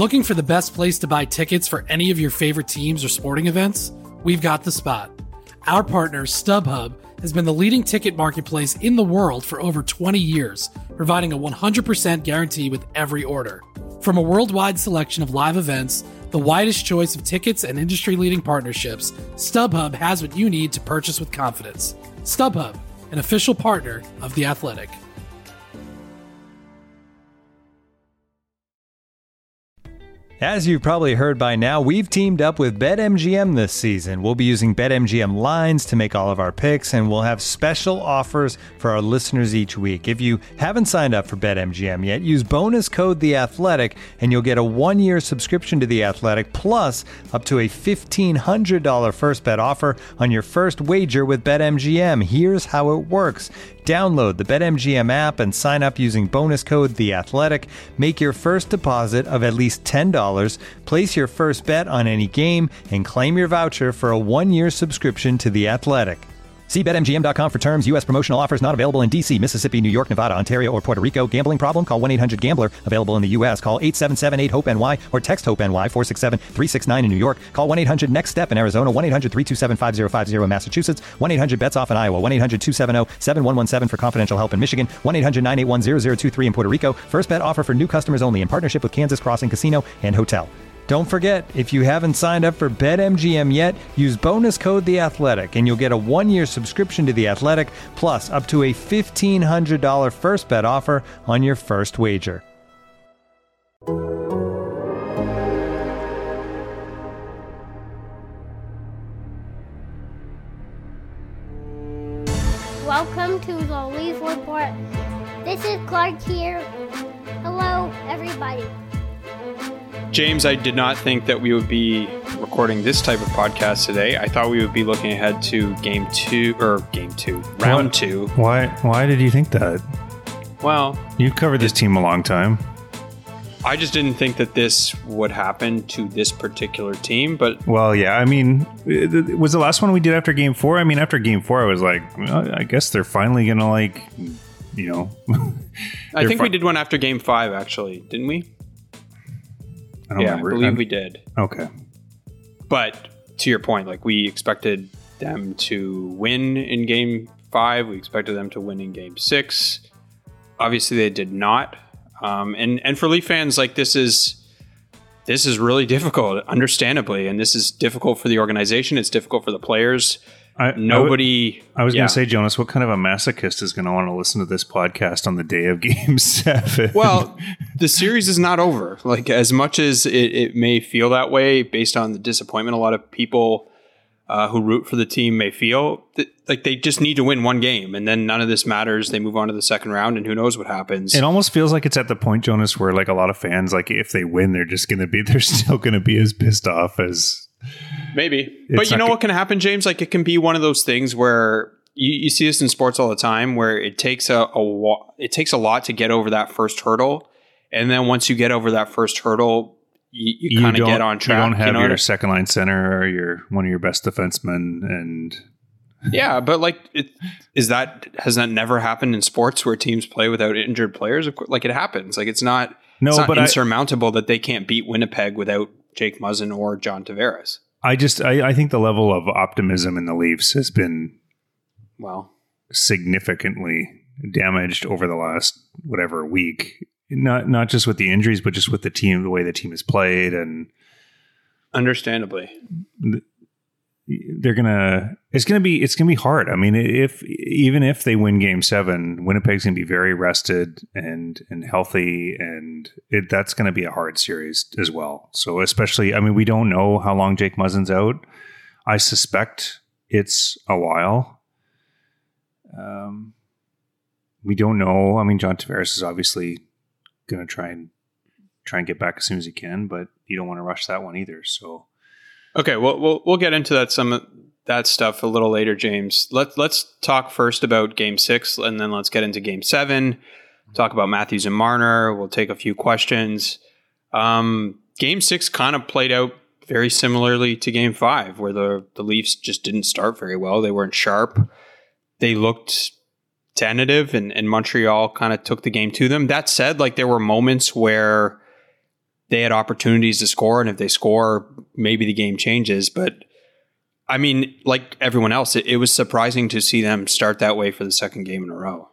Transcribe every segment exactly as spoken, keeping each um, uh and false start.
Looking for the best place to buy tickets for any of your favorite teams or sporting events? We've got the spot. Our partner, StubHub, has been the leading ticket marketplace in the world for over twenty years, providing a one hundred percent guarantee with every order. From a worldwide selection of live events, the widest choice of tickets and industry-leading partnerships, StubHub has what you need to purchase with confidence. StubHub, an official partner of The Athletic. As you've probably heard by now, we've teamed up with BetMGM this season. We'll be using BetMGM lines to make all of our picks, and we'll have special offers for our listeners each week. If you haven't signed up for BetMGM yet, use bonus code The Athletic, and you'll get a one-year subscription to The Athletic, plus up to a fifteen hundred dollars first bet offer on your first wager with BetMGM. Here's how it works. Download the BetMGM app and sign up using bonus code The Athletic. Make your first deposit of at least ten dollars, place your first bet on any game, and claim your voucher for a one-year subscription to The Athletic. See Bet M G M dot com for terms. U S promotional offers not available in D C, Mississippi, New York, Nevada, Ontario, or Puerto Rico. Gambling problem? Call one eight hundred gambler. Available in the U S. Call eight seven seven eight hope N Y or text HOPE-NY four six seven three six nine in New York. Call one eight hundred next step in Arizona. one eight hundred three two seven five zero five zero in Massachusetts. one eight hundred bets off in Iowa. one eight hundred two seven zero seven one one seven for confidential help in Michigan. one eight hundred nine eight one zero zero two three in Puerto Rico. First bet offer for new customers only in partnership with Kansas Crossing Casino and Hotel. Don't forget, if you haven't signed up for BetMGM yet, use bonus code The Athletic, and you'll get a one-year subscription to The Athletic, plus up to a fifteen hundred dollars first bet offer on your first wager. Welcome to the Leaf Report. This is Clark here. Hello, everybody. James, I did not think that we would be recording this type of podcast today. I thought we would be looking ahead to game two, or game two, round what? two. Why Why did you think that? Well, you've covered this team a long time. I just didn't think that this would happen to this particular team, but... Well, yeah, I mean, it was the last one we did after game four? I mean, after game four, I was like, well, I guess they're finally going to, like, you know... I think fi- we did one after game five, actually, didn't we? I don't yeah, remember. I believe I'm, we did. Okay. But to your point, like, we expected them to win in game five. We expected them to win in game six. Obviously, they did not. Um, and, and for Leaf fans, like, this is this is really difficult, understandably. And this is difficult for the organization. It's difficult for the players. I, Nobody... I, would, I was yeah. going to say, Jonas, what kind of a masochist is going to want to listen to this podcast on the day of game seven? Well, the series is not over. Like, as much as it, it may feel that way based on the disappointment a lot of people uh, who root for the team may feel, that, like, they just need to win one game, and then none of this matters. They move on to the second round, and who knows what happens. It almost feels like it's at the point, Jonas, where, like, a lot of fans, like, if they win, they're just going to be, they're still going to be as pissed off as... Maybe. But you know what can happen, James? Like, it can be one of those things where you, you see this in sports all the time, where it takes a, a it takes a lot to get over that first hurdle. And then once you get over that first hurdle, you, you, you kind of get on track. You don't have you know your what? second line center or your one of your best defensemen. And yeah, but like, it, is that, has that never happened in sports where teams play without injured players? Of course, like, it happens. Like, it's not, no, it's not but insurmountable I, that they can't beat Winnipeg without Jake Muzzin or John Tavares. I just, I, I think the level of optimism in the Leafs has been well significantly damaged over the last whatever week. Not not just with the injuries, but just with the team, the way the team has played, and understandably, they're gonna. It's gonna be. It's gonna be hard. I mean, if even if they win Game Seven, Winnipeg's gonna be very rested and and healthy, and it, that's gonna be a hard series as well. So especially, I mean, we don't know how long Jake Muzzin's out. I suspect it's a while. Um, we don't know. I mean, John Tavares is obviously gonna try and try and get back as soon as he can, but you don't want to rush that one either. So. Okay, well, we'll we'll get into that some of that stuff a little later, James. Let's let's talk first about Game Six, and then let's get into Game Seven. Talk about Matthews and Marner. We'll take a few questions. Um, Game Six kind of played out very similarly to Game Five, where the the Leafs just didn't start very well. They weren't sharp. They looked tentative, and, and Montreal kind of took the game to them. That said, like, there were moments where they had opportunities to score, and if they score, maybe the game changes. But I mean, like everyone else, it, it was surprising to see them start that way for the second game in a row.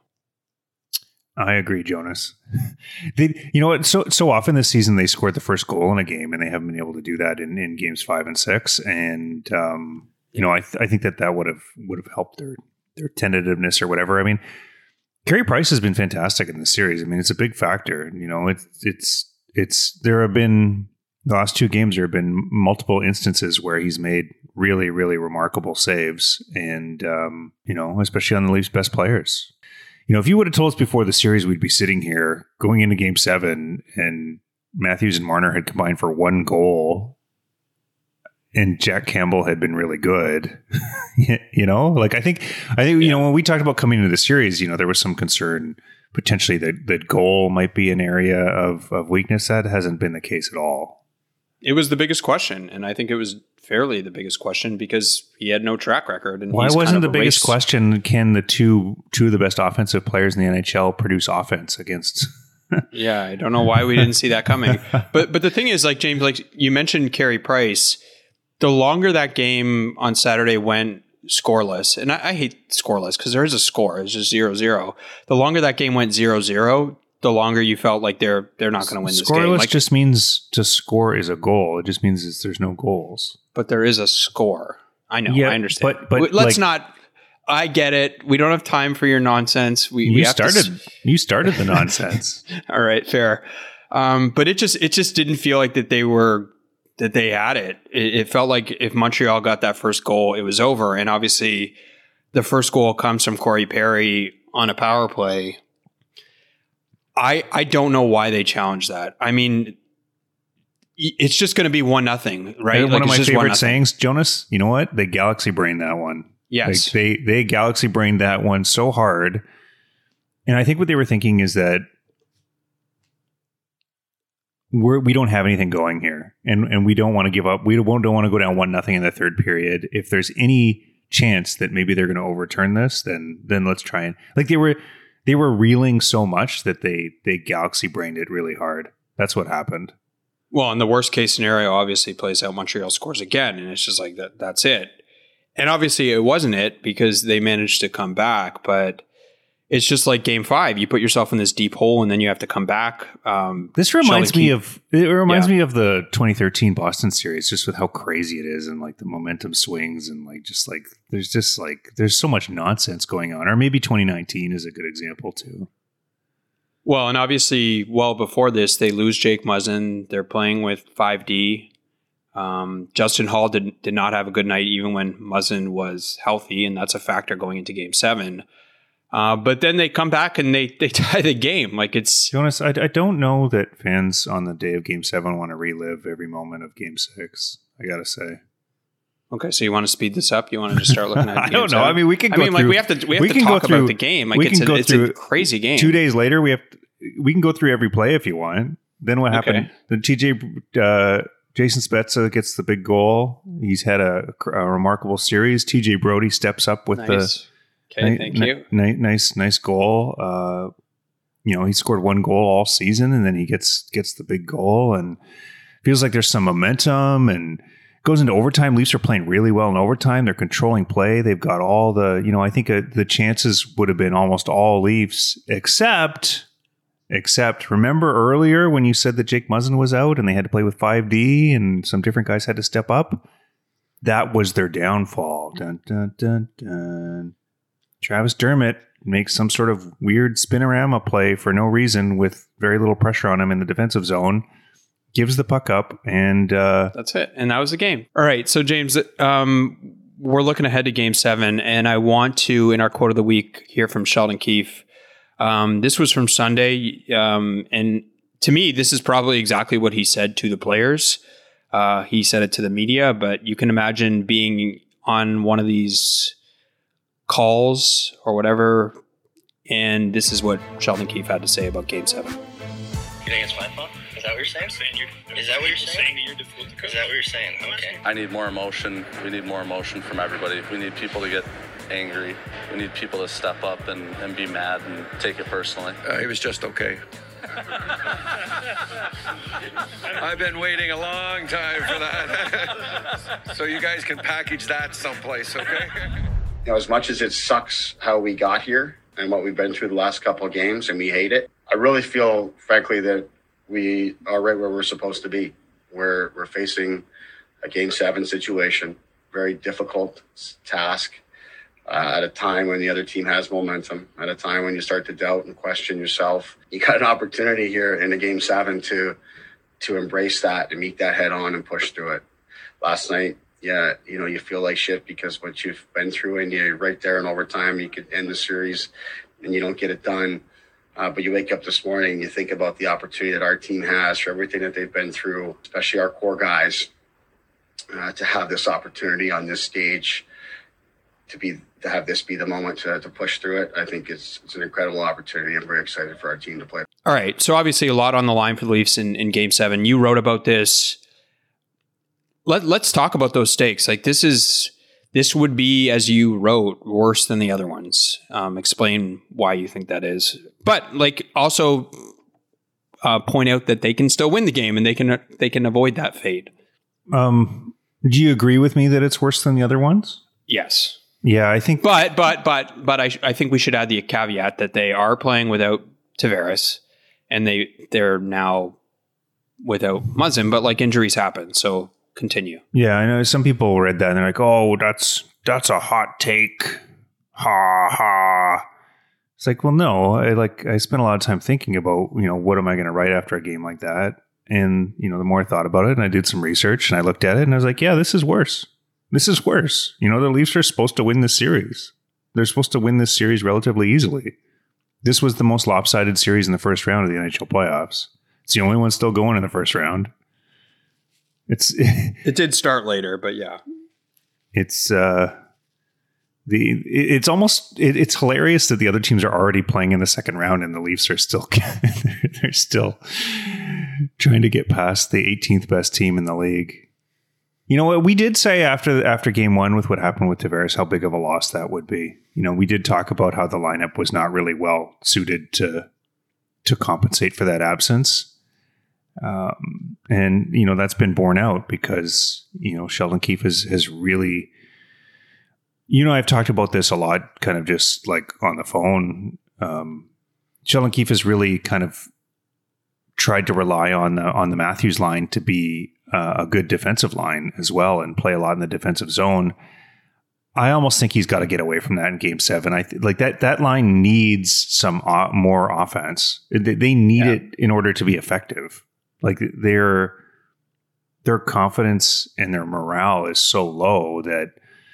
I agree, Jonas. They, you know what? So so often this season they scored the first goal in a game, and they haven't been able to do that in, in games five and six. And um, you know, I th- I think that that would have would have helped their their tentativeness or whatever. I mean, Carey Price has been fantastic in this series. I mean, it's a big factor. You know, it's it's it's there have been the last two games. There have been multiple instances where he's made really really remarkable saves, and um, you know, especially on the Leafs' best players. You know, if you would have told us before the series we'd be sitting here going into game seven and Matthews and Marner had combined for one goal and Jack Campbell had been really good, you know, like I think, I think, you know, when we talked about coming into the series, you know, there was some concern potentially that, that goal might be an area of, of weakness. That hasn't been the case at all. It was the biggest question. And I think it was fairly the biggest question because he had no track record. And why he's wasn't kind of the biggest race. question, can the two two of the best offensive players in the N H L produce offense against? Yeah, I don't know why we didn't see that coming. But but the thing is, like James, like you mentioned Carey Price, the longer that game on Saturday went scoreless, and I, I hate scoreless because there is a score, it's just zero zero. The longer that game went zero zero, the longer you felt like they're they're not going to win this game. Scoreless Like, just means to score is a goal. It just means it's, there's no goals. but there is a score. I know, Yeah, I understand. but- but, let's like- not. I get it. We don't have time for your nonsense. We, You we have started. To, s- you started the nonsense. all right, fair. Um, but it just it just didn't feel like that they were that they had it. it. It felt like if Montreal got that first goal, it was over. And obviously, the first goal comes from Corey Perry on a power play. I I don't know why they challenged that. I mean, y- it's just going to be one nothing, right? And Like, one of it's my just favorite nothing. sayings, Jonas. You know what? They galaxy brained that one. Yes. Like they they galaxy brained that one so hard. And I think what they were thinking is that we're, we don't have anything going here, and and we don't want to give up. We don't, don't want to go down one nothing in the third period. If there's any chance that maybe they're going to overturn this, then then let's try and like they were they were reeling so much that they they galaxy brained it really hard. That's what happened. Well, and the worst case scenario obviously plays out. Montreal scores again, and it's just like that. That's it. And obviously, it wasn't it because they managed to come back. But it's just like Game Five. You put yourself in this deep hole, and then you have to come back. Um, This reminds Sheldon me Keefe- of it reminds Yeah. me of the twenty thirteen Boston series, just with how crazy it is and like the momentum swings and like just like there's just like there's so much nonsense going on. Or maybe twenty nineteen is a good example too. Well, and obviously, well before this, they lose Jake Muzzin. They're playing with five D. Um, Justin Hall did did not have a good night, even when Muzzin was healthy, and that's a factor going into Game Seven. Uh, but then they come back and they they tie the game. Like it's Jonas, I, I don't know that fans on the day of Game Seven want to relive every moment of Game Six. I gotta say. okay. So you want to speed this up? You want to just start looking at? I Game don't know. seven? I mean, we can I go mean, through. like we have to we have we to can go talk through- about the game. Like we it's can a, go it's through a crazy game. Two days later, we have we can go through every play if you want. Then what happened? Okay. The T J uh, Jason Spezza gets the big goal. He's had a, a remarkable series. T J Brody steps up with Nice. the Okay, ni- thank ni- you. ni- nice nice goal. Uh, you know, he scored one goal all season, and then he gets gets the big goal, and feels like there's some momentum and goes into overtime. Leafs are playing really well in overtime. They're controlling play. They've got all the, you know, I think uh, the chances would have been almost all Leafs, except, except remember earlier when you said that Jake Muzzin was out and they had to play with five D and some different guys had to step up? That was their downfall. Dun, dun, dun, dun. Travis Dermott makes some sort of weird spinorama play for no reason with very little pressure on him in the defensive zone. Gives the puck up, and uh, That's it. And that was the game. All right. So, James, um, we're looking ahead to Game seven, and I want to, in our quote of the week, hear from Sheldon Keefe. Um, this was from Sunday, um, and to me, this is probably exactly what he said to the players. Uh, he said it to the media, but you can imagine being on one of these calls or whatever, and this is what Sheldon Keefe had to say about Game seven. You think it's my fault? Is that what you're saying? I'm saying you're, Is that what you're people saying? that you're difficult to coach. Is that what you're saying? I'm not Okay. saying- I need more emotion. We need more emotion from everybody. We need people to get angry. We need people to step up and, and be mad and take it personally. Uh, he was just okay. I've been waiting a long time for that. So you guys can package that someplace, okay? You know, as much as it sucks how we got here and what we've been through the last couple of games, and we hate it, I really feel, frankly, that we are right where we're supposed to be. We're, we're facing a game seven situation, very difficult task. Uh, at a time when the other team has momentum, at a time when you start to doubt and question yourself. You got an opportunity here in a game seven to to embrace that and meet that head on and push through it. Last night, yeah, you know, you feel like shit because what you've been through, and you're right there in overtime, you could end the series and you don't get it done. Uh, but you wake up this morning and you think about the opportunity that our team has for everything that they've been through, especially our core guys, uh, to have this opportunity on this stage, to be to have this be the moment to, to push through it. I think it's it's an incredible opportunity. I'm very excited for our team to play. All right. So obviously a lot on the line for the Leafs in, in game seven. You wrote about this. Let, let's talk about those stakes. Like this is, this would be, as you wrote, worse than the other ones. Um, explain why you think that is. But like also uh, point out that they can still win the game and they can, they can avoid that fate. Um, do you agree with me that it's worse than the other ones? Yes. Yeah, I think, but but but but I I think we should add the caveat that they are playing without Tavares, and they they're now without Muzzin. But like injuries happen, so continue. Yeah, I know some people read that and they're like, "Oh, that's that's a hot take." Ha ha. It's like, well, no. I like I spent a lot of time thinking about, you know, what am I going to write after a game like that? And you know, the more I thought about it, and I did some research, and I looked at it, and I was like, yeah, this is worse. This is worse. You know, the Leafs are supposed to win this series. They're supposed to win this series relatively easily. This was the most lopsided series in the first round of the N H L playoffs. It's the only one still going in the first round. It's it did start later, but yeah, it's uh, the it's almost it, it's hilarious that the other teams are already playing in the second round, and the Leafs are still they're still trying to get past the eighteenth best team in the league. You know what we did say after after game one with what happened with Tavares, how big of a loss that would be. You know, we did talk about how the lineup was not really well suited to to compensate for that absence. Um, and, you know, that's been borne out because, you know, Sheldon Keefe has, has really, you know, I've talked about this a lot, kind of just like on the phone. Um, Sheldon Keefe has really kind of tried to rely on the, on the Matthews line to be uh, a good defensive line as well and play a lot in the defensive zone. I almost think he's got to get away from that in game seven. I th- like that, that line needs some uh, more offense. They, they need yeah. it in order to be effective. Like their, their confidence and their morale is so low that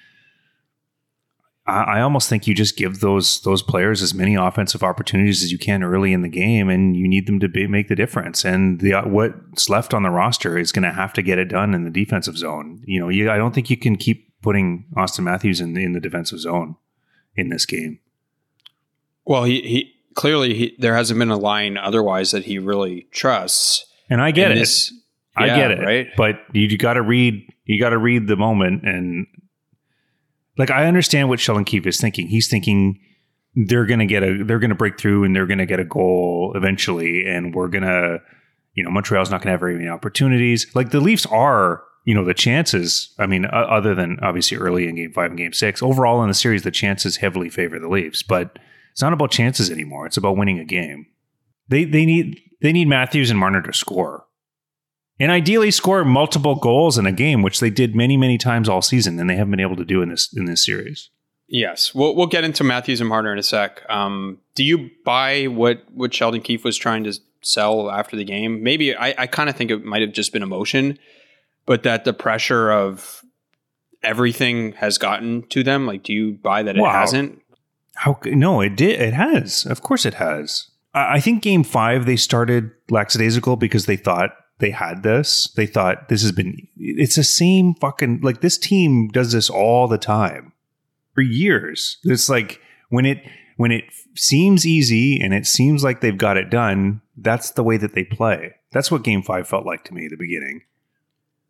I, I almost think you just give those, those players as many offensive opportunities as you can early in the game, and you need them to be, make the difference. And the, what's left on the roster is going to have to get it done in the defensive zone. You know, you, I don't think you can keep putting Austin Matthews in the, in the defensive zone in this game. Well, he, he clearly he, there hasn't been a line otherwise that he really trusts. And I get and it. This, I yeah, get it. Right? But you, you got to read. You got to read the moment, and like I understand what Sheldon Keefe is thinking. He's thinking they're going to get a. They're going to break through, and they're going to get a goal eventually, and we're going to. You know, Montreal's not going to have very many opportunities. Like the Leafs are. You know, the chances. I mean, uh, other than obviously early in Game Five and Game Six, overall in the series, the chances heavily favor the Leafs. But it's not about chances anymore. It's about winning a game. They they need. They need Matthews and Marner to score. And ideally score multiple goals in a game, which they did many, many times all season, and they haven't been able to do in this in this series. Yes. We'll we'll get into Matthews and Marner in a sec. Um, do you buy what, what Sheldon Keefe was trying to sell after the game? Maybe I, I kind of think it might have just been emotion, but that the pressure of everything has gotten to them. Like, do you buy that it wow. hasn't? How no, it did. It has. Of course it has. I think game five, they started lackadaisical because they thought they had this. They thought this has been, it's the same fucking, like this team does this all the time for years. It's like when it, when it seems easy and it seems like they've got it done, that's the way that they play. That's what game five felt like to me at the beginning.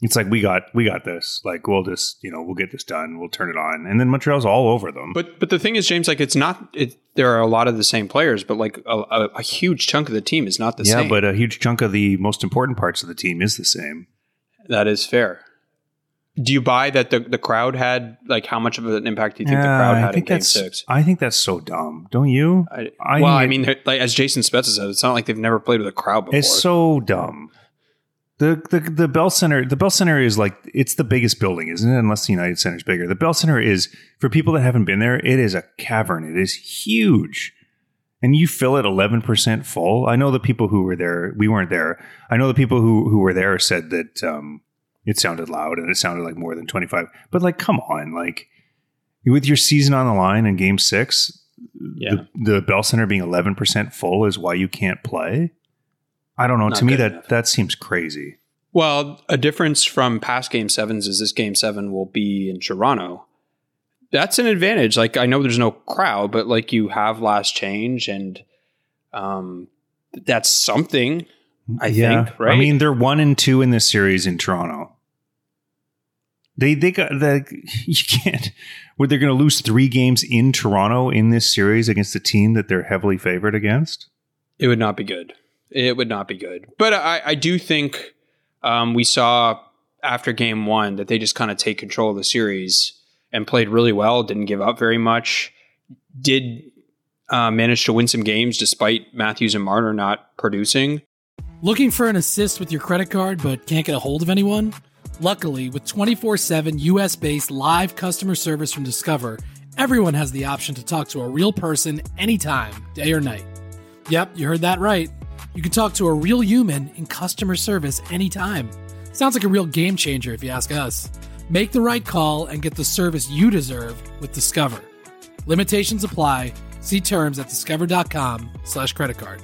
It's like we got we got this. Like we'll just you know we'll get this done. We'll turn it on, and then Montreal's all over them. But but the thing is, James, like it's not. It, there are a lot of the same players, but like a, a, a huge chunk of the team is not the yeah, same. Yeah, but a huge chunk of the most important parts of the team is the same. That is fair. Do you buy that the, the crowd had like how much of an impact do you think yeah, the crowd had in Game Six? I think that's so dumb. Don't you? I, I well, I mean, like as Jason Spezza said, it's not like they've never played with a crowd before. It's so dumb. The, the the Bell Center the Bell Center is like it's the biggest building, isn't it? Unless the United Center is bigger. The Bell Center is, for people that haven't been there, it is a cavern. It is huge, and you fill it eleven percent full. I know the people who were there. We weren't there. I know the people who who were there said that um, it sounded loud and it sounded like more than twenty-five. But like, come on, like with your season on the line in Game Six, yeah. the, the Bell Center being eleven percent full is why you can't play. I don't know. Not to me, that, enough. that seems crazy. Well, a difference from past Game Sevens is this Game Seven will be in Toronto. That's an advantage. Like I know there's no crowd, but like you have last change, and um, that's something. I yeah. think, right? I mean, they're one and two in this series in Toronto. They they got the you can't. Where they're going to lose three games in Toronto in this series against a team that they're heavily favored against. It would not be good. It would not be good. But I, I do think um, we saw after game one that they just kind of take control of the series and played really well, didn't give up very much, did uh, manage to win some games despite Matthews and Marner not producing. Looking for an assist with your credit card but can't get a hold of anyone? Luckily, with twenty-four seven U S-based live customer service from Discover, everyone has the option to talk to a real person anytime, day or night. Yep, you heard that right. You can talk to a real human in customer service anytime. Sounds like a real game changer if you ask us. Make the right call and get the service you deserve with Discover. Limitations apply. See terms at discover.com slash credit card.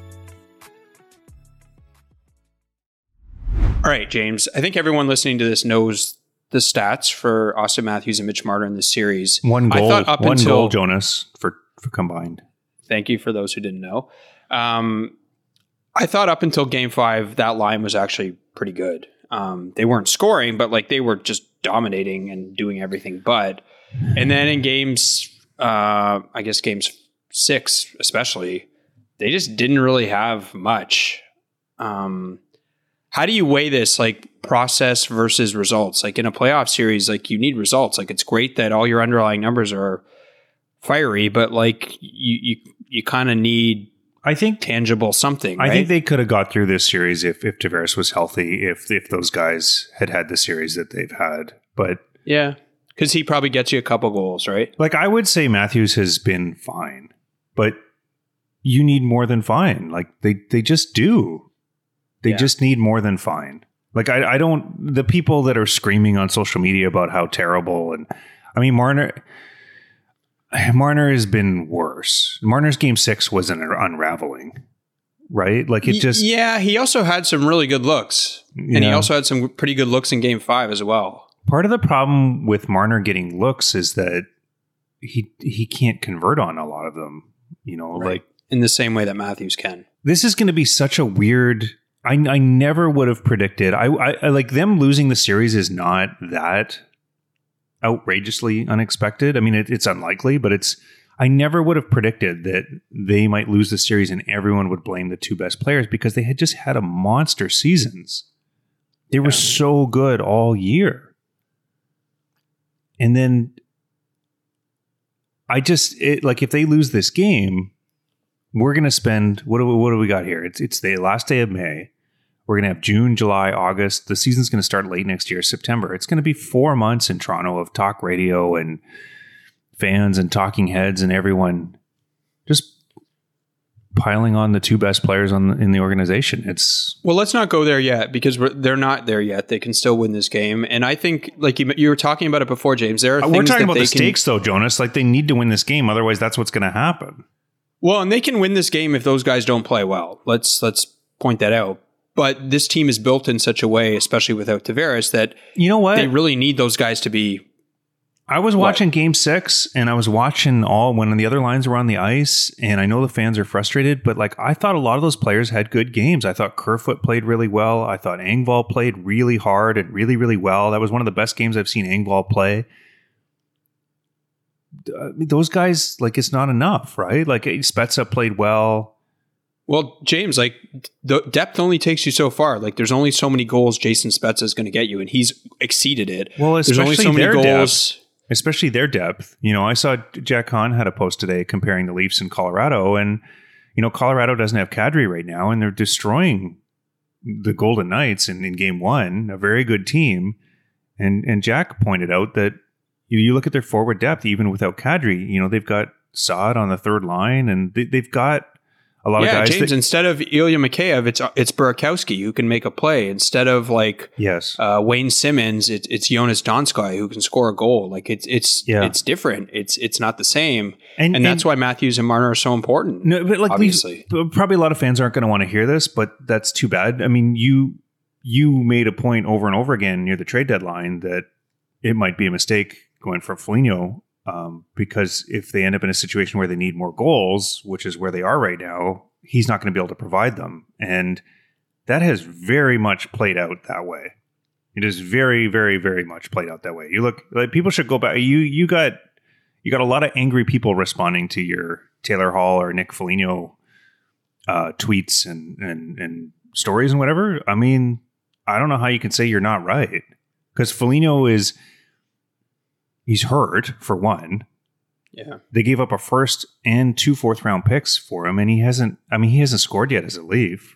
All right, James. I think everyone listening to this knows the stats for Austin Matthews and Mitch Marner in this series. One goal, I thought up one until, goal, Jonas, for, for combined. Thank you for those who didn't know. Um, I thought up until game five, that line was actually pretty good. Um, they weren't scoring, but like they were just dominating and doing everything but. And then in games, uh, I guess games six especially, they just didn't really have much. Um, how do you weigh this, like process versus results? Like in a playoff series, like you need results. Like it's great that all your underlying numbers are fiery, but like you you you kind of need I think tangible something. I right? think they could have got through this series if if Tavares was healthy, if if those guys had had the series that they've had. But yeah, because he probably gets you a couple goals, right? Like I would say Matthews has been fine, but you need more than fine. Like they they just do. They yeah. just need more than fine. Like I I don't the people that are screaming on social media about how terrible and I mean Marner. Marner has been worse. Marner's game six was an unraveling, right? Like it just... Yeah, he also had some really good looks. Yeah. And he also had some pretty good looks in game five as well. Part of the problem with Marner getting looks is that he he can't convert on a lot of them, you know, right. like... In the same way that Matthews can. This is going to be such a weird... I, I never would have predicted... I, I, I like them losing the series is not that... outrageously unexpected. I mean, it, it's unlikely, but it's. I never would have predicted that they might lose the series and everyone would blame the two best players because they had just had a monster seasons. They were yeah. so good all year, and then I just it, like if they lose this game, we're gonna spend what do we, what do we got here? It's it's the last day of May. We're going to have June, July, August. The season's going to start late next year, September. It's going to be four months in Toronto of talk radio and fans and talking heads and everyone just piling on the two best players on the, in the organization. It's well, let's not go there yet because we're, they're not there yet. They can still win this game. And I think, like you, you were talking about it before, James, there are things we're talking that about they the stakes, can, though, Jonas. Like they need to win this game. Otherwise, that's what's going to happen. Well, and they can win this game if those guys don't play well. Let's let's point that out. But this team is built in such a way, especially without Tavares, that you know what they really need those guys to be I was watching what? Game Six, and I was watching all when the other lines were on the ice, and I know the fans are frustrated, but like I thought a lot of those players had good games. I thought Kerfoot played really well. I thought Engvall played really hard and really, really well. That was one of the best games I've seen Engvall play. Uh, those guys, like, it's not enough, right? Like Spezza played well. Well, James, like the depth only takes you so far. Like there's only so many goals Jason Spezza is going to get you, and he's exceeded it. Well, there's only so many goals. Depth. Especially their depth. You know, I saw Jack Hahn had a post today comparing the Leafs and Colorado, and, you know, Colorado doesn't have Kadri right now, and they're destroying the Golden Knights in, in game one, a very good team. And and Jack pointed out that you, you look at their forward depth, even without Kadri, you know, they've got Saad on the third line, and they, they've got a lot yeah, of guys. Yeah, James, that, instead of Ilya Mikheyev, it's it's Burakovsky who can make a play. Instead of like yes. uh, Wayne Simmons, it, it's Jonas Donskoi who can score a goal. Like it's it's yeah. it's different. It's it's not the same, and, and that's and, why Matthews and Marner are so important. No, but like obviously, Leafs, probably a lot of fans aren't going to want to hear this, but that's too bad. I mean, you you made a point over and over again near the trade deadline that it might be a mistake going for Foligno. Um, because if they end up in a situation where they need more goals, which is where they are right now, he's not going to be able to provide them. And that has very much played out that way. It is very, very, very much played out that way. You look like people should go back. You you got you got a lot of angry people responding to your Taylor Hall or Nick Foligno uh, tweets and, and, and stories and whatever. I mean, I don't know how you can say you're not right, because Foligno is he's hurt for one. Yeah. They gave up a first and two fourth round picks for him, and he hasn't I mean he hasn't scored yet as a Leaf.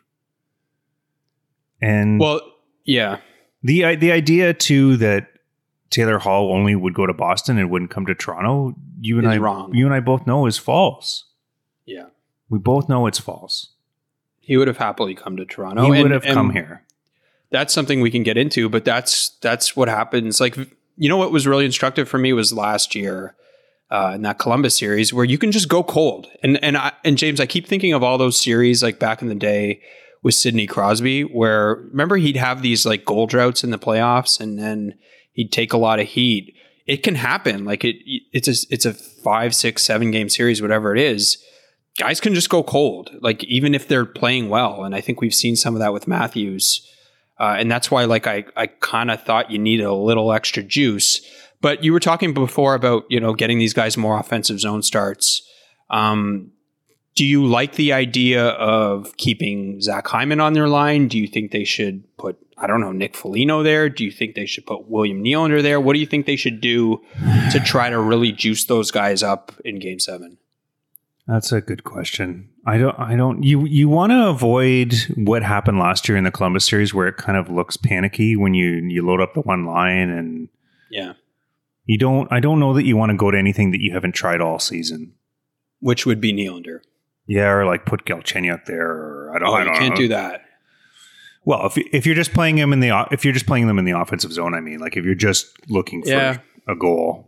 And well, yeah. The the idea too that Taylor Hall only would go to Boston and wouldn't come to Toronto, you and is I wrong. you and I both know is false. Yeah. We both know it's false. He would have happily come to Toronto. He would and, have and come here. That's something we can get into, but that's that's what happens. Like, you know what was really instructive for me was last year uh, in that Columbus series where you can just go cold. And and I, and James, I keep thinking of all those series like back in the day with Sidney Crosby, where remember he'd have these like goal droughts in the playoffs, and then he'd take a lot of heat. It can happen. Like it, it's a it's a five, six, seven game series, whatever it is. Guys can just go cold, like even if they're playing well. And I think we've seen some of that with Matthews. Uh, and that's why, like, I, I kind of thought you needed a little extra juice. But you were talking before about, you know, getting these guys more offensive zone starts. Um, do you like the idea of keeping Zach Hyman on their line? Do you think they should put, I don't know, Nick Foligno there? Do you think they should put William Nylander there? What do you think they should do to try to really juice those guys up in Game Seven? That's a good question. I don't, I don't, you, you want to avoid what happened last year in the Columbus series where it kind of looks panicky when you, you load up the one line and yeah, you don't, I don't know that you want to go to anything that you haven't tried all season. Which would be Nylander. Yeah. Or like put Galchenyuk there. Or I don't, oh, I don't you can't know. do that. Well, if, if you're just playing him in the, if you're just playing them in the offensive zone, I mean, like if you're just looking for yeah. a goal.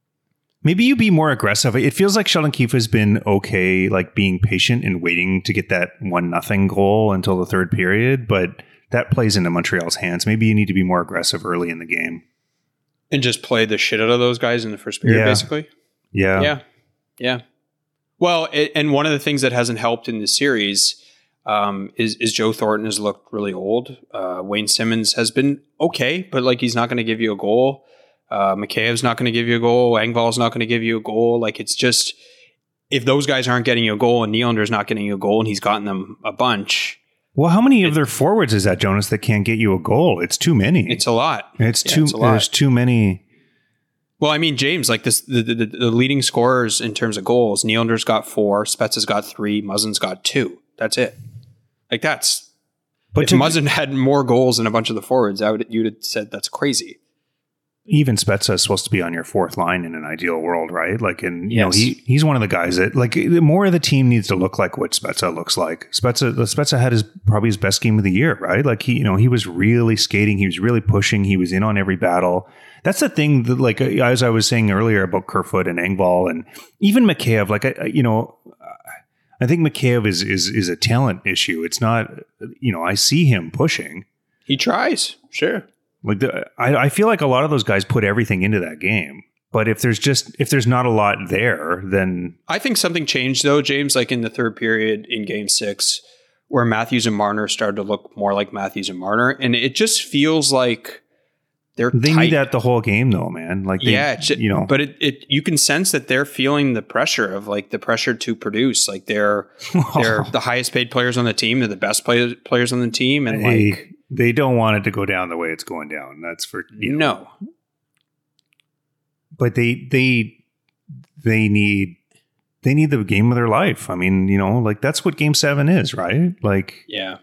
Maybe you be more aggressive. It feels like Sheldon Keefe has been okay, like being patient and waiting to get that one nothing goal until the third period, but that plays into Montreal's hands. Maybe you need to be more aggressive early in the game. And just play the shit out of those guys in the first period, yeah. basically? Yeah. Yeah. Yeah. Well, it, and one of the things that hasn't helped in this series um, is, is Joe Thornton has looked really old. Uh, Wayne Simmons has been okay, but like he's not going to give you a goal. Uh, Mikheyev's not going to give you a goal. Engvall's not going to give you a goal. Like it's just, if those guys aren't getting you a goal and Nylander's not getting you a goal and he's gotten them a bunch. Well, how many of their forwards is that, Jonas, that can't get you a goal? It's too many. It's a lot. It's yeah, too, it's a lot. There's too many. Well, I mean, James, like this, the, the, the leading scorers in terms of goals, Nylander's got four, Spezza's got three, Muzzin's got two. That's it. Like that's, but if to, Muzzin had more goals than a bunch of the forwards, I would, you'd have said that's crazy. Even Spezza is supposed to be on your fourth line in an ideal world, right? Like, and you yes. know, he he's one of the guys that like more of the team needs to look like what Spezza looks like. Spezza, Spezza had his probably his best game of the year, right? Like he, you know, he was really skating, he was really pushing, he was in on every battle. That's the thing that, like, as I was saying earlier about Kerfoot and Engvall and even Mikheyev, like, I, you know, I think Mikheyev is is is a talent issue. It's not, you know, I see him pushing. He tries, sure. Like the, I, I feel like a lot of those guys put everything into that game. But if there's just if there's not a lot there, then I think something changed though, James, like in the third period in game six, where Matthews and Marner started to look more like Matthews and Marner. And it just feels like they're they tight. need that the whole game though, man. Like they, yeah, it's, you know, but it, it you can sense that they're feeling the pressure of like the pressure to produce. Like they're they're the highest paid players on the team. They're the best play, players on the team, and they, like they don't want it to go down the way it's going down. That's for you know. no. But they they they need they need the game of their life. I mean, you know, like that's what Game Seven is, right? Like, yeah.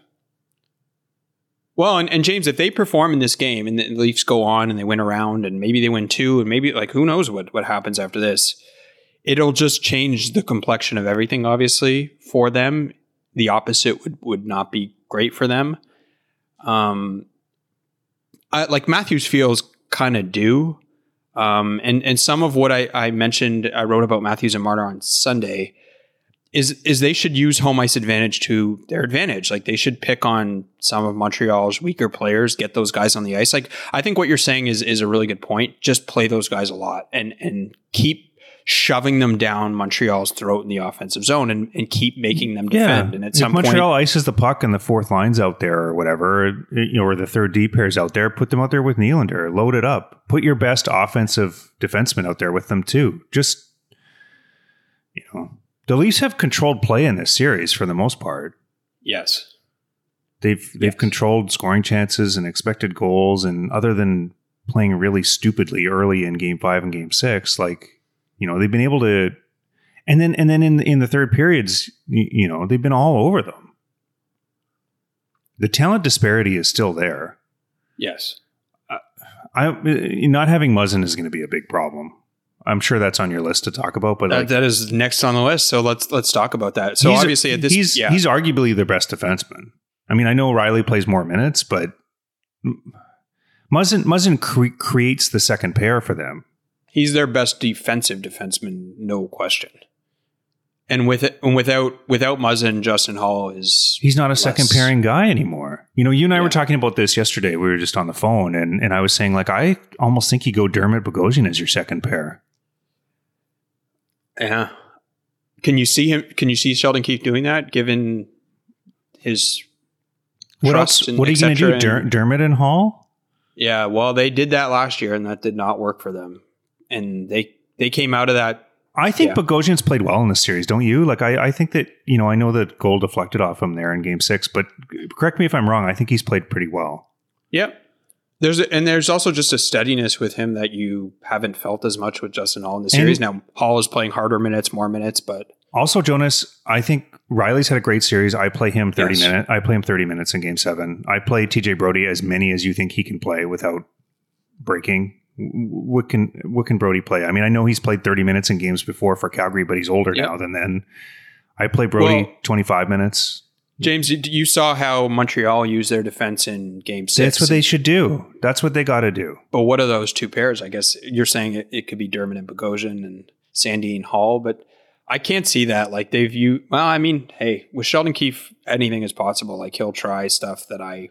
Well, and, and James, if they perform in this game and the Leafs go on and they win a round and maybe they win two and maybe like who knows what what happens after this, it'll just change the complexion of everything. Obviously, for them, the opposite would would not be great for them. Um, I, like Matthews feels kind of due. Um, and, and some of what I, I mentioned, I wrote about Matthews and Marner on Sunday, is is they should use home ice advantage to their advantage. Like they should pick on some of Montreal's weaker players, get those guys on the ice. Like I think what you're saying is is a really good point. Just play those guys a lot and and keep shoving them down Montreal's throat in the offensive zone and, and keep making them defend. Yeah. And at if some Montreal point, ices the puck and the fourth line's out there or whatever, you know, or the third D pair's out there, put them out there with Nylander, load it up. Put your best offensive defenseman out there with them too. Just, you know, the Leafs have controlled play in this series for the most part. yes. They've they've Yes. controlled scoring chances and expected goals, and other than playing really stupidly early in Game Five and Game Six, like, you know, they've been able to, and then and then in in the third periods, you, you know, they've been all over them. The talent disparity is still there. Yes. I not having Muzzin is going to be a big problem. I'm sure that's on your list to talk about, but That, like, that is next on the list. So let's let's talk about that. So he's- obviously at this, he's yeah. he's arguably their best defenseman. I mean, I know Riley plays more minutes, but Muzzin Muzzin cre- creates the second pair for them. He's their best defensive defenseman, no question. And with it, and without without Muzzin, Justin Hall is He's not a less- second pairing guy anymore. You know, you and I Yeah. were talking about this yesterday. We were just on the phone, and, and I was saying, like, I almost think you go Dermott Bogosian as your second pair. Yeah. Can you see him? Can you see Sheldon Keefe doing that? Given his What trust else? and What are you going et to do, cetera, Der- and- Dermott and Hall? Yeah. Well, they did that last year, and that did not work for them. And they they came out of that. I think Yeah. Bogosian's played well in this series, don't you? Like, I, I think that, you know, I know that goal deflected off him there in Game Six, but correct me if I'm wrong. I think he's played pretty well. Yep. There's a, and there's also just a steadiness with him that you haven't felt as much with Justin Hall in the series. And- Now Hall is playing harder minutes, more minutes, but Also, Jonas, I think Riley's had a great series. I play him thirty Yes. minutes. I play him thirty minutes in Game Seven. I play T J Brody as many as you think he can play without breaking. What can what can Brody play? I mean, I know he's played thirty minutes in games before for Calgary, but he's older Yep. now than then. I play Brody Well- twenty-five minutes. James, you- you saw how Montreal used their defense in Game Six. That's what they should do. That's what they got to do. But what are those two pairs? I guess you're saying it, it could be Dermott and Bogosian and Sandine Hall, but I can't see that. Like they've you. Well, I mean, hey, with Sheldon Keefe, anything is possible. Like he'll try stuff that I.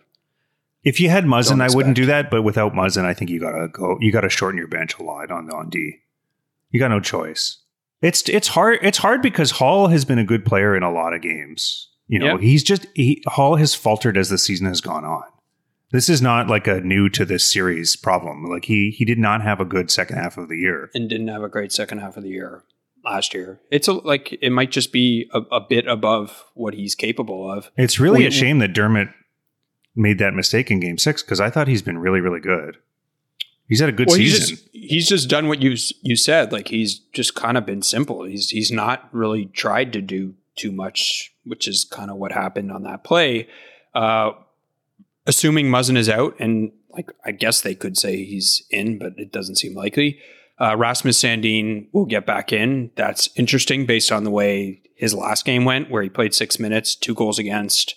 If you had Muzzin, Don't I wouldn't expect. do that. But without Muzzin, I think you gotta go. You gotta shorten your bench a lot on on D. You got no choice. It's it's hard. It's hard because Hall has been a good player in a lot of games. You know, Yep. he's just he, Hall has faltered as the season has gone on. This is not like a new to this series problem. Like he he did not have a good second half of the year. And didn't have a great second half of the year last year. It's a, like it might just be a, a bit above what he's capable of. It's really We- a shame that Dermott made that mistake in Game Six because I thought he's been really really good. He's had a good Well, he's season. just he's just done what you you said. Like he's just kind of been simple. He's he's not really tried to do too much, which is kind of what happened on that play. Uh, assuming Muzzin is out, and like I guess they could say he's in, but it doesn't seem likely. Uh, Rasmus Sandin will get back in. That's interesting based on the way his last game went, where he played six minutes, two goals against.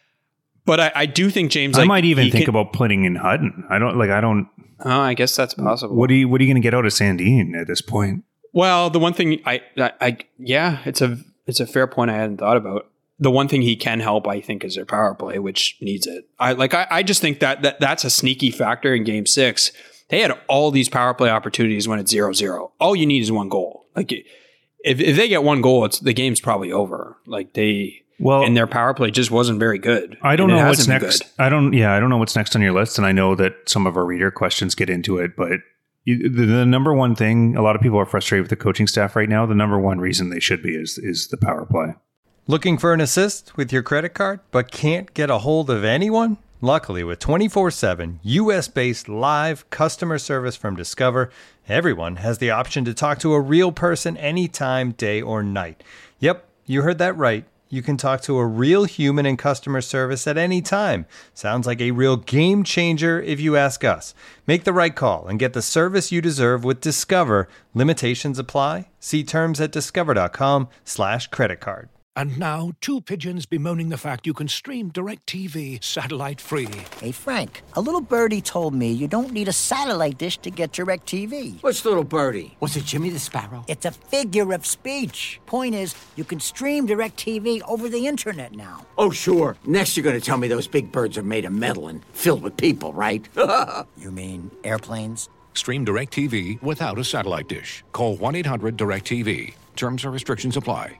But I, I do think James. I like, might even he think can- about putting in Hutton. I don't like. I don't. Oh, I guess that's possible. What are you What are you going to get out of Sandine at this point? Well, the one thing I, I, I, yeah, it's a, it's a fair point I hadn't thought about. The one thing he can help, I think, is their power play, which needs it. I like, I, I just think that, that that's a sneaky factor in Game Six. They had all these power play opportunities when it's zero zero. All you need is one goal. Like if, if they get one goal, it's the game's probably over. Like they, well, and their power play just wasn't very good. I don't know what's next. Good. I don't, yeah, I don't know what's next on your list. And I know that some of our reader questions get into it, but you, the, the number one thing, a lot of people are frustrated with the coaching staff right now. The number one reason they should be is, is the power play. Looking for an assist with your credit card, but can't get a hold of anyone? Luckily, with twenty-four seven U S-based live customer service from Discover, everyone has the option to talk to a real person anytime, day or night. Yep, you heard that right. You can talk to a real human in customer service at any time. Sounds like a real game changer if you ask us. Make the right call and get the service you deserve with Discover. Limitations apply. See terms at discover.com slash credit card. And now, two pigeons bemoaning the fact you can stream DirecTV satellite-free. Hey, Frank, a little birdie told me you don't need a satellite dish to get DirecTV. What's little birdie? Was it Jimmy the Sparrow? It's a figure of speech. Point is, you can stream DirecTV over the internet now. Oh, sure. Next you're going to tell me those big birds are made of metal and filled with people, right? You mean airplanes? Stream DirecTV without a satellite dish. Call one eight hundred direct T V. Terms and restrictions apply.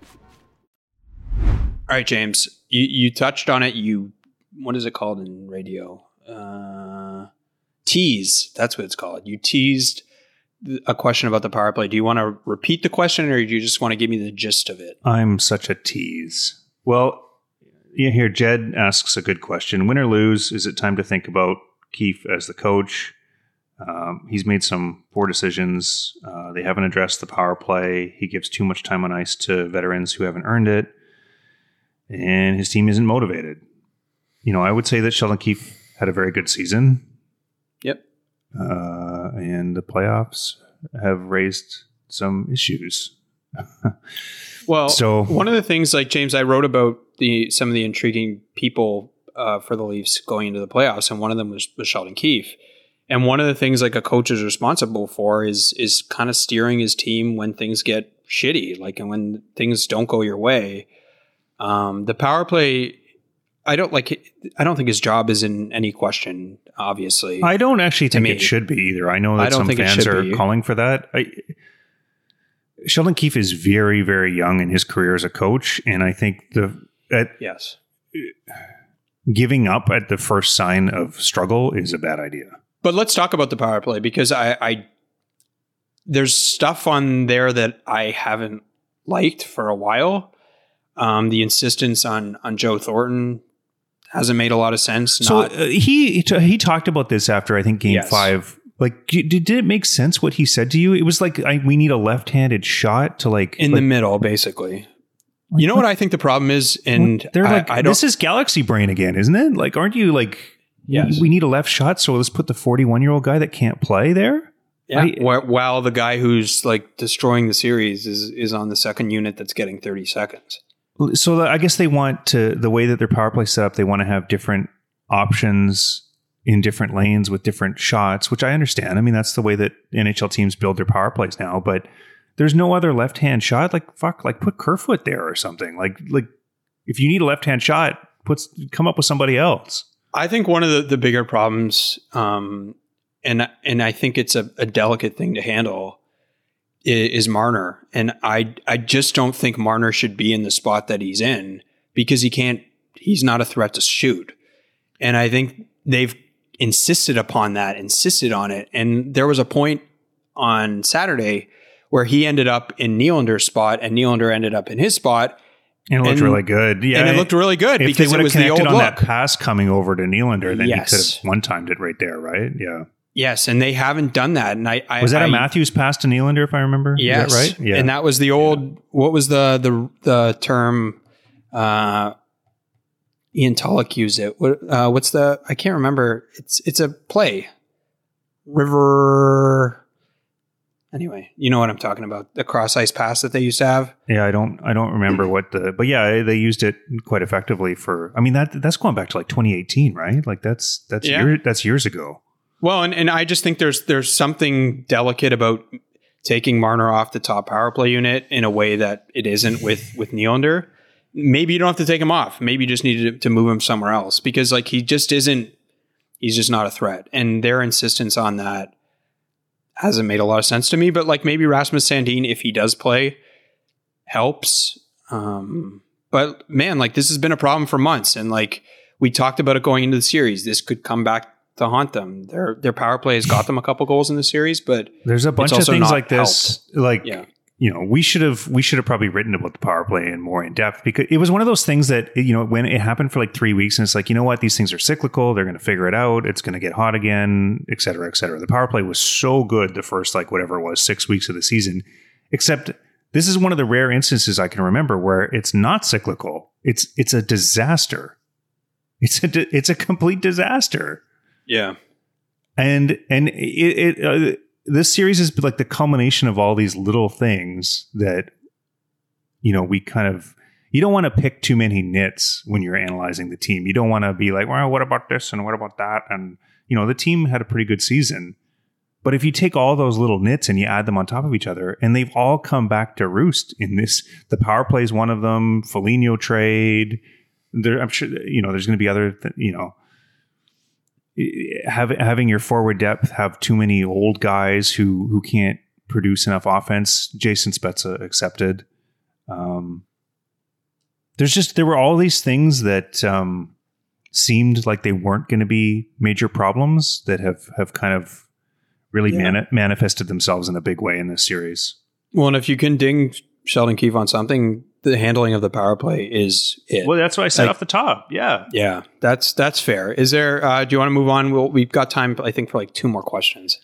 All right, James, you, you touched on it. You, what is it called in radio? Uh, tease. That's what it's called. You teased a question about the power play. Do you want to repeat the question, or do you just want to give me the gist of it? I'm such a tease. Well, yeah, here, Jed asks a good question. Win or lose, is it time to think about Keefe as the coach? Um, he's made some poor decisions. Uh, they haven't addressed the power play. He gives too much time on ice to veterans who haven't earned it. And his team isn't motivated. You know, I would say that Sheldon Keefe had a very good season. Yep. Uh, and the playoffs have raised some issues. Well, so one of the things, like James, I wrote about the some of the intriguing people uh, for the Leafs going into the playoffs, and one of them was, was Sheldon Keefe. And one of the things like a coach is responsible for is is kind of steering his team when things get shitty, like and when things don't go your way. Um, the power play, I don't like. I don't think his job is in any question. Obviously, I don't actually think it should be either. I know that I some fans are be. calling for that. I, Sheldon Keefe is very, very young in his career as a coach, and I think the at, yes, giving up at the first sign of struggle is a bad idea. But let's talk about the power play, because I, I there's stuff on there that I haven't liked for a while. Um, the insistence on on Joe Thornton hasn't made a lot of sense. So Not, uh, he he, t- he talked about this after I think Game yes. Five. Like, did, did it make sense what he said to you? It was like I, we need a left-handed shot to like in like, the middle, basically. Like, you know what I think the problem is, and they're I, like, I don't, this is Galaxy brain again, isn't it? Like, aren't you like? Yes. We, we need a left shot, so let's put the forty-one-year-old guy that can't play there. Yeah. I, while the guy who's like destroying the series is is on the second unit that's getting thirty seconds. So I guess they want to, the way that their power play set up, they want to have different options in different lanes with different shots, which I understand. I mean, that's the way that N H L teams build their power plays now, but there's no other left-hand shot. Like, fuck, like put Kerfoot there or something. Like, like if you need a left-hand shot, put, come up with somebody else. I think one of the, the bigger problems, um, and and I think it's a, a delicate thing to handle, is Marner. And I I just don't think Marner should be in the spot that he's in, because he can't, he's not a threat to shoot. And I think they've insisted upon that, insisted on it. And there was a point on Saturday where he ended up in Nylander's spot and Nylander ended up in his spot. And it looked and, really good. Yeah. And it looked really good if because they it was the old on look. That pass coming over to Nylander, then yes. he could have one-timed it right there, right? Yeah. Yes, and they haven't done that. And I, I was that I, a Matthews pass to Nylander, if I remember? Yes, is that right? Yeah, and that was the old. Yeah. What was the the the term? Uh, Ian Tulloch used it. What, uh, what's the? I can't remember. It's it's a play. River. Anyway, you know what I'm talking about. The cross ice pass that they used to have. Yeah, I don't I don't remember what the. But yeah, they used it quite effectively for. I mean that that's going back to like twenty eighteen, right? Like that's that's yeah. year, that's years ago. Well, and, and I just think there's there's something delicate about taking Marner off the top power play unit in a way that it isn't with, with Nylander. Maybe you don't have to take him off. Maybe you just need to, to move him somewhere else, because like he just isn't He's just not a threat. And their insistence on that hasn't made a lot of sense to me. But like maybe Rasmus Sandin, if he does play, helps. Um, but man, like this has been a problem for months. And like we talked about it going into the series. This could come back to haunt them. Their their power play has got them a couple goals in the series, but there's a bunch of things like this. Helped. Like, yeah. you know, we should have we should have probably written about the power play in more in depth, because it was one of those things that, you know, when it happened for like three weeks and it's like, you know what, these things are cyclical. They're going to figure it out. It's going to get hot again, et cetera, et cetera. The power play was so good the first, like whatever it was, six weeks of the season, except this is one of the rare instances I can remember where it's not cyclical. It's, it's a disaster. It's a, it's a complete disaster. Yeah. And, and it, it uh, this series is like the culmination of all these little things that, you know, we kind of, you don't want to pick too many nits when you're analyzing the team. You don't want to be like, well, what about this and what about that? And, you know, the team had a pretty good season. But if you take all those little nits and you add them on top of each other, and they've all come back to roost in this, the power play is one of them, Foligno trade, there, I'm sure, you know, there's going to be other, th- you know, Have, having your forward depth have too many old guys who who can't produce enough offense. Jason Spezza accepted. Um, there's just there were all these things that um, seemed like they weren't going to be major problems that have have kind of really yeah. mani- manifested themselves in a big way in this series. Well, and if you can ding Sheldon Keefe on something, the handling of the power play is it. Well, that's what I said like, off the top. Yeah. Yeah, that's that's fair. Is there, uh, do you want to move on? We'll, we've got time, I think, for like two more questions.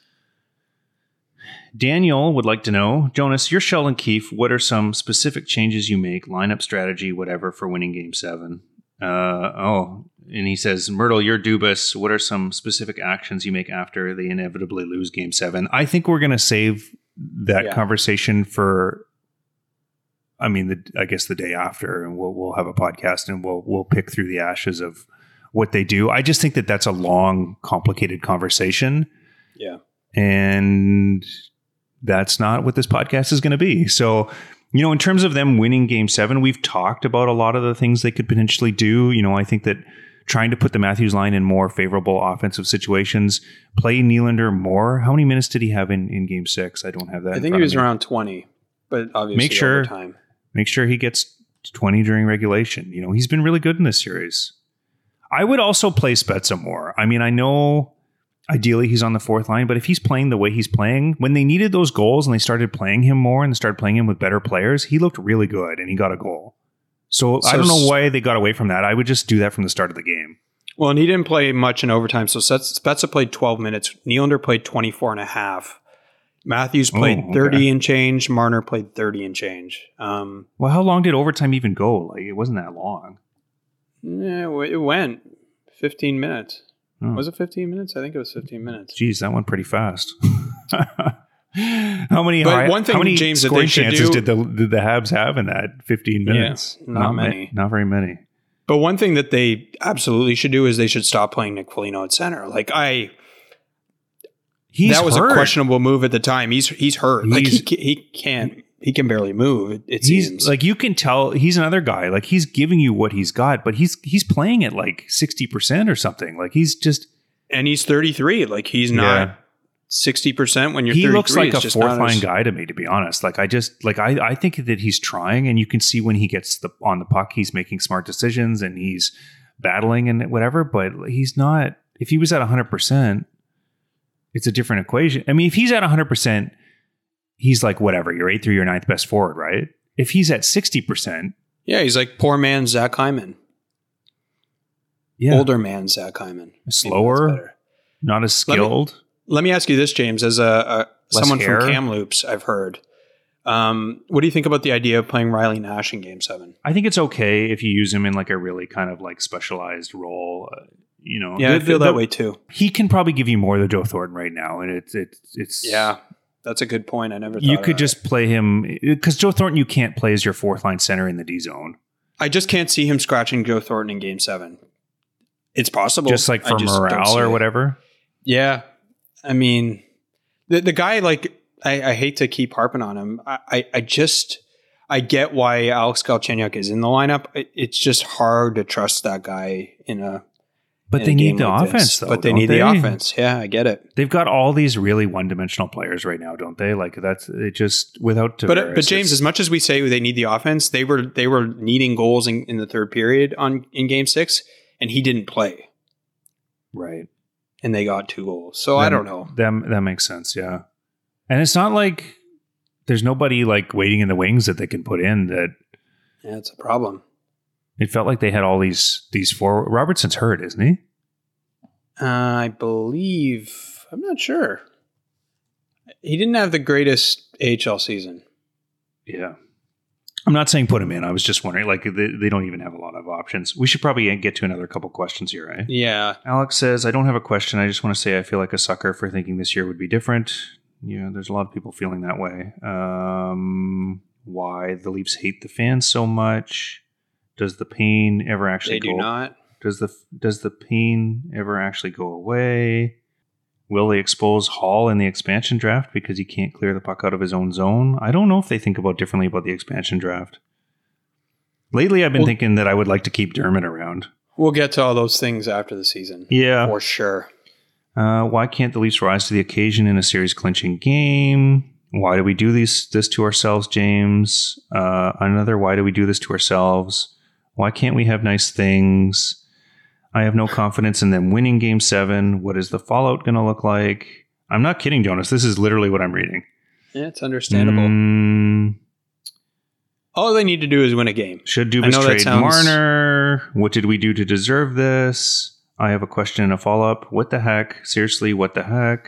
Daniel would like to know, Jonas, you're Sheldon Keefe. What are some specific changes you make, lineup strategy, whatever, for winning game seven? Uh, oh, and he says, Myrtle, you're Dubas. What are some specific actions you make after they inevitably lose game seven? I think we're going to save that Yeah. conversation for... I mean, the, I guess the day after, and we'll we'll have a podcast and we'll we'll pick through the ashes of what they do. I just think that that's a long, complicated conversation. Yeah, and that's not what this podcast is going to be. So, you know, in terms of them winning Game Seven, we've talked about a lot of the things they could potentially do. You know, I think that trying to put the Matthews line in more favorable offensive situations, play Nylander more. How many minutes did he have in, in Game Six? I don't have that. I think he was around twenty, but obviously make sure over time. Make sure he gets twenty during regulation. You know, he's been really good in this series. I would also play Spezza more. I mean, I know ideally he's on the fourth line, but if he's playing the way he's playing, when they needed those goals and they started playing him more and started playing him with better players, he looked really good and he got a goal. So, so I don't know why they got away from that. I would just do that from the start of the game. Well, and he didn't play much in overtime. So Spezza played twelve minutes. Nylander played twenty-four and a half. Matthews played oh, okay. thirty and change. Marner played thirty and change. Um, well, how long did overtime even go? Like, it wasn't that long. Yeah, it went fifteen minutes. Oh. Was it fifteen minutes? I think it was fifteen minutes. Geez, that went pretty fast. How many? But high, one thing, how many James, that scoring they should chances do, did the did the Habs have in that fifteen minutes? Yeah, not many. Ma- not very many. But one thing that they absolutely should do is they should stop playing Nick Foligno at center. Like I. He's that was hurt. a questionable move at the time. He's he's hurt. Like He's- he he can't he can barely move. It, it He's seems like, you can tell he's another guy. Like, he's giving you what he's got, but he's he's playing at like sixty percent or something. Like, he's just and he's thirty-three. Like he's Yeah. not sixty percent when you're. he thirty-three. looks like It's a just not fourth line as- guy to me, to be honest. Like, I just like I I think that he's trying, and you can see when he gets the on the puck, he's making smart decisions and he's battling and whatever. But he's not. If he was at one hundred percent. It's a different equation. I mean, if he's at one hundred percent, he's like, whatever, your eighth or your ninth best forward, right? If he's at sixty percent. Yeah, he's like poor man Zach Hyman. Yeah. Older man Zach Hyman. Slower, not as skilled. Let me, let me ask you this, James, as a, a Less someone hair. from Kamloops, I've heard. Um, what do you think about the idea of playing Riley Nash in Game Seven? I think it's okay if you use him in like a really kind of like specialized role. Uh, you know, Yeah, the- I feel the- that way too. He can probably give you more than Joe Thornton right now, and it's it's it's Yeah, that's a good point. I never. Thought You of could that. just play him because Joe Thornton you can't play as your fourth line center in the D zone. I just can't see him scratching Joe Thornton in Game Seven. It's possible, Just like I for just don't morale see or it. whatever. Yeah, I mean, the the guy like I, I hate to keep harping on him. I, I I just I get why Alex Galchenyuk is in the lineup. It, it's just hard to trust that guy in a But they need the like offense, though. But they need they? the offense. Yeah, I get it. They've got all these really one-dimensional players right now, don't they? Like that's it. Just without. Tavares, but but James, as much as we say they need the offense, they were they were needing goals in, in the third period on in Game Six, and he didn't play. Right. And they got two goals. So that, I don't know. That that makes sense. Yeah. And it's not like there's nobody like waiting in the wings that they can put in. That. Yeah, it's a problem. It felt like they had all these these four. Robertson's hurt, isn't he? Uh, I believe. I'm not sure. He didn't have the greatest A H L season. Yeah. I'm not saying put him in. I was just wondering, like, they, they don't even have a lot of options. We should probably get to another couple questions here, right? Yeah. Alex says, I don't have a question. I just want to say I feel like a sucker for thinking this year would be different. Yeah, there's a lot of people feeling that way. Um, why the Leafs hate the fans so much. Does the pain ever actually they go? They do not. Does the does the pain ever actually go away? Will they expose Hall in the expansion draft because he can't clear the puck out of his own zone? I don't know if they think about differently about the expansion draft. Lately, I've been well, thinking that I would like to keep Dermott around. We'll get to all those things after the season. Yeah. For sure. Uh, why can't the Leafs rise to the occasion in a series-clinching game? Why do we do this, this to ourselves, James? Uh, another, why do we do this to ourselves? Why can't we have nice things? I have no confidence in them winning Game seven. What is the fallout going to look like? I'm not kidding, Jonas. This is literally what I'm reading. Yeah, it's understandable. Mm, All they need to do is win a game. Should Dubas trade sounds... Marner? What did we do to deserve this? I have a question and a follow-up. What the heck? Seriously, what the heck?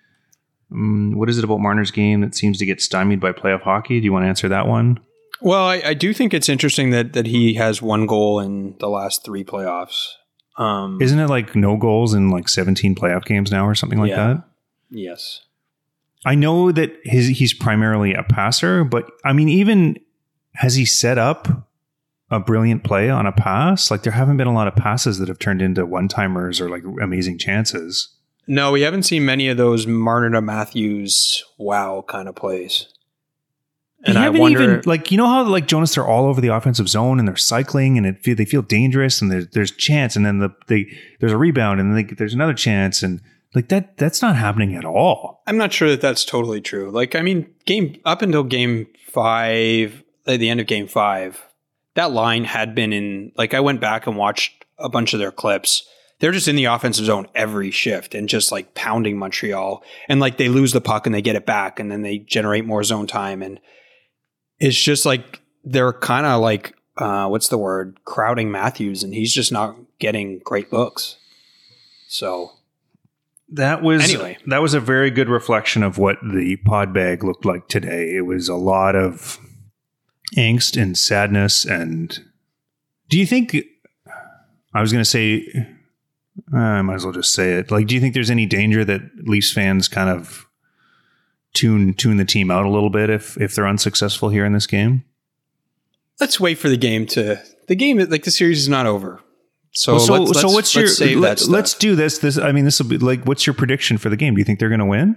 Mm, what is it about Marner's game that seems to get stymied by playoff hockey? Do you want to answer that one? Well, I, I do think it's interesting that that he has one goal in the last three playoffs. Um, Isn't it like no goals in like seventeen playoff games now or something like yeah. that? Yes. I know that his he's primarily a passer, but I mean, even has he set up a brilliant play on a pass? Like there haven't been a lot of passes that have turned into one-timers or like amazing chances. No, we haven't seen many of those Marner to Matthews wow kind of plays. And I wonder, even, like, you know how, like, Jonas, they're all over the offensive zone and they're cycling and it feel, they feel dangerous and there's, there's chance and then the they there's a rebound and then they, there's another chance and, like, that that's not happening at all. I'm not sure that that's totally true. Like, I mean, game up until game five, at the end of game five, that line had been in, like, I went back and watched a bunch of their clips. They're just in the offensive zone every shift and just, like, pounding Montreal. And, like, they lose the puck and they get it back and then they generate more zone time and it's just like they're kind of like, uh, what's the word, crowding Matthews, and he's just not getting great looks. So that was anyway. That was a very good reflection of what the pod bag looked like today. It was a lot of angst and sadness. And do you think? I was going to say, I might as well just say it. Like, do you think there's any danger that Leafs fans kind of tune tune the team out a little bit if if they're unsuccessful here in this game? Let's wait for the game to the game. Like the series is not over, so well, so, let's, so let's, what's let's your save let, that let's do this. This I mean, this will be like, what's your prediction for the game? Do you think they're going to win?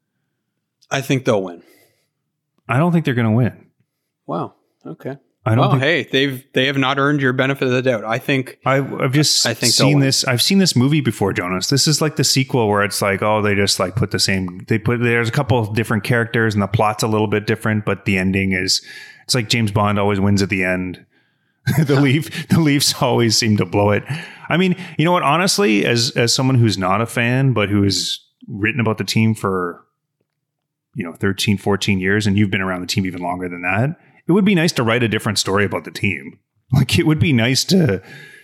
I think they'll win. I don't think they're going to win. Wow. Okay. I don't. Well, think, hey, they've they have not earned your benefit of the doubt. I think I, I've just I think seen this. I've seen this movie before, Jonas. This is like the sequel where it's like, oh, they just like put the same. They put there's a couple of different characters and the plot's a little bit different, but the ending is it's like James Bond always wins at the end. the Leaf, the Leafs always seem to blow it. I mean, you know what? Honestly, as as someone who's not a fan but who has written about the team for you know thirteen, fourteen years, and you've been around the team even longer than that. It would be nice to write a different story about the team. Like it would be nice to,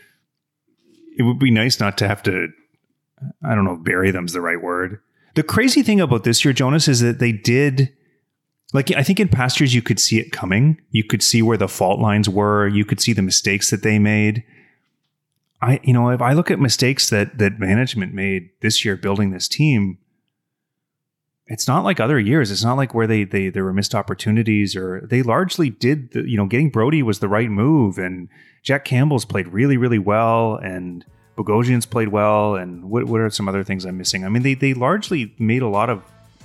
it would be nice not to have to, I don't know if bury them's the right word. The crazy thing about this year, Jonas, is that they did, like, I think in past years you could see it coming. You could see where the fault lines were. You could see the mistakes that they made. I, you know, if I look at mistakes that, that management made this year building this team, it's not like other years. It's not like where they, they there were missed opportunities or they largely did, the, you know, getting Brody was the right move and Jack Campbell's played really, really well and Bogosian's played well. And what what are some other things I'm missing? I mean, they, they largely made a lot of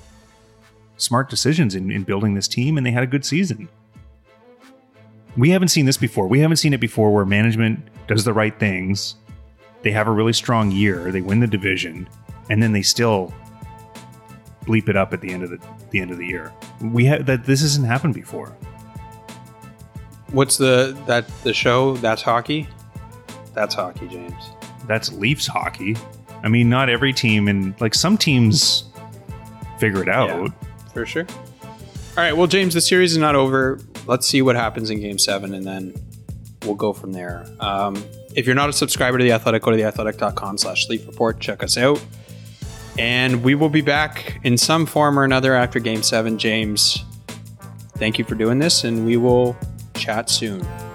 smart decisions in, in building this team and they had a good season. We haven't seen this before. We haven't seen it before where management does the right things they have a really strong year, they win the division, and then they still bleep it up at the end of the the end of the year. We have that. This hasn't happened before. What's the that the show? That's hockey. That's hockey, James. That's Leafs hockey. I mean, not every team, and like some teams figure it out. Yeah, for sure. All right. Well, James, the series is not over. Let's see what happens in Game Seven, and then we'll go from there. Um, if you're not a subscriber to The Athletic, go to theathletic.com slash sleep report. Check us out. And we will be back in some form or another after Game seven. James, thank you for doing this, and we will chat soon.